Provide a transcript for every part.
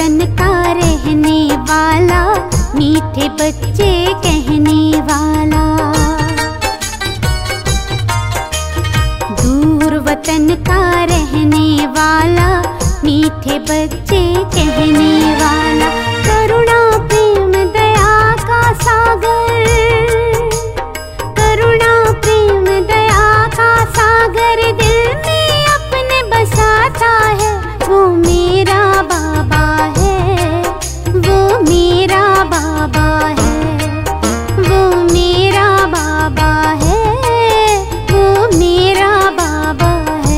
वतन का रहने वाला, मीठे बच्चे कहने वाला। दूर वतन का रहने वाला, मीठे बच्चे कहने वाला। करुणा प्रेम दया का सागर, करुणा प्रेम दया का सागर दिल में अपने बसाता है। वो मेरा बाबा है, वो मेरा बाबा है, वो मेरा बाबा है, वो मेरा बाबा है।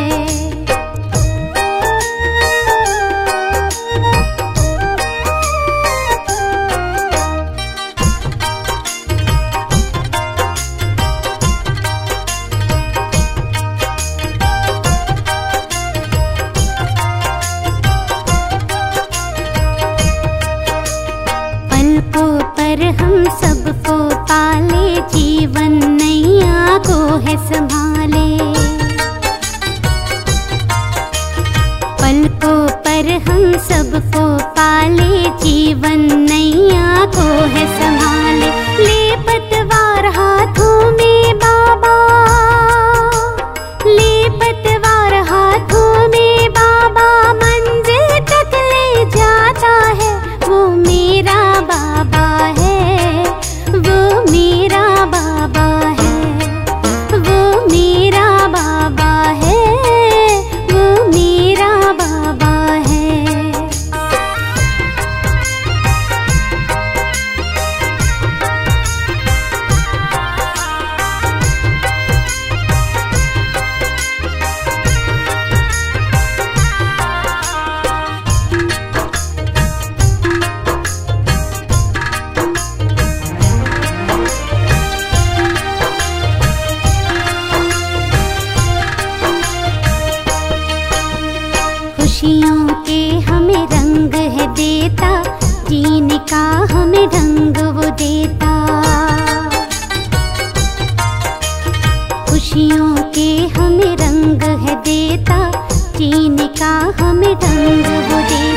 पलकों पर हम सबको पाले, जीवन नैया को है संभाले। पलकों पर हम सबको पाले, जीवन नैया को है संभाले। ले पतवार हाथों में बाबा, ले पतवार हाथों में बाबा, मंजिल तक ले जाता है। वो मेरा बाबा है, वो मेरा बाबा है, वो मेरा बाबा है, वो मेरा बाबा है। खुशियों के हमें रंग है देता, जीने का हमें ढंग वो देता। खुशियों के हमें रंग है देता, जीने का हमें ढंग वो देता।